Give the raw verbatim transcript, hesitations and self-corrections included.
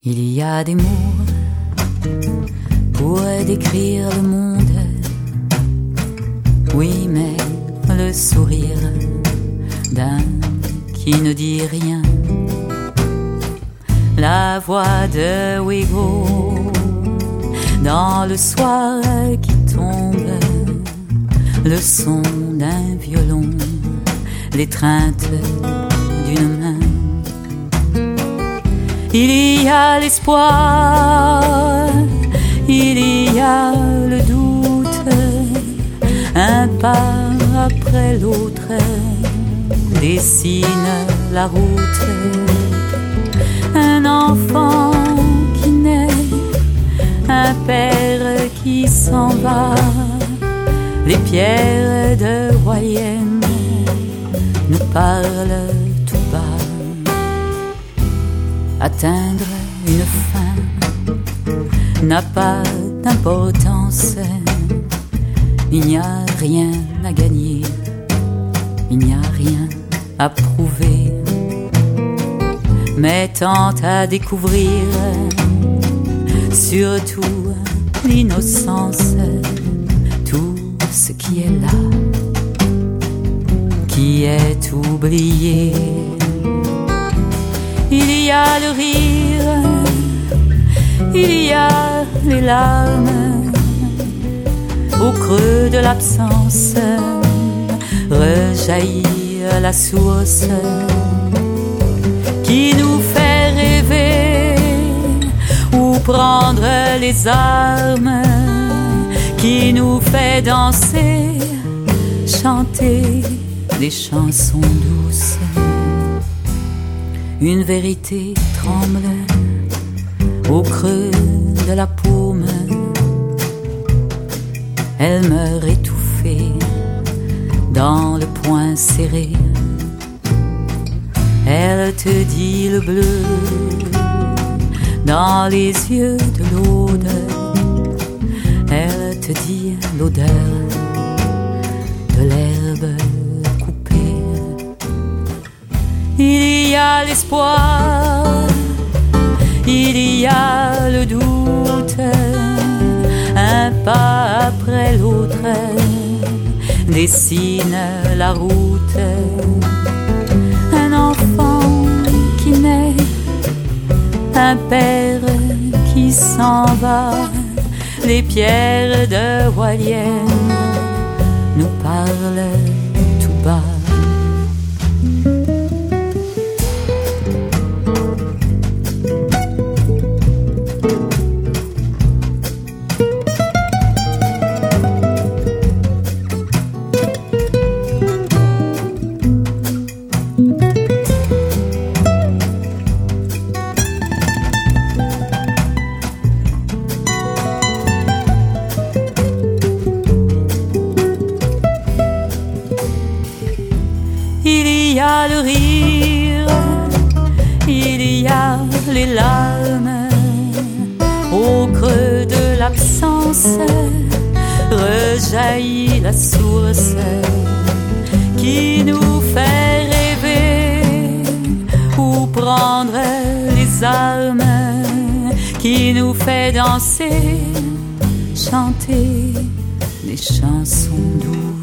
Il y a des mots pour décrire le monde. Oui, mais le sourire d'un qui ne dit rien. La voix de Ouigo dans le soir qui tombe. Le son d'un violon, l'étreinte d'une main. Il y a l'espoir, il y a le doute, un pas après l'autre dessine la route. Un enfant qui naît, un père qui s'en va, les pierres de Royenne nous parlent tout bas. Atteindre une fin n'a pas d'importance. Il n'y a rien à gagner, il n'y a rien à prouver. Mais tente à découvrir surtout l'innocence, tout ce qui est là, qui est oublié. Il y a le rire, il y a les larmes, au creux de l'absence rejaillit la source qui nous fait rêver ou prendre les armes, qui nous fait danser, chanter des chansons douces. Une vérité tremble au creux de la paume. Elle meurt étouffée dans le poing serré. Elle te dit le bleu dans les yeux de l'aude. Elle te dit l'odeur de l'herbe coupée. Il y a l'espoir, il y a le doute, un pas après l'autre dessine la route. Un enfant qui naît, un père qui s'en va, les pierres de Royenne nous parlent tout bas. Il y a le rire, il y a les larmes, au creux de l'absence rejaillit la source qui nous fait rêver ou prendre les armes, qui nous fait danser, chanter des chansons douces.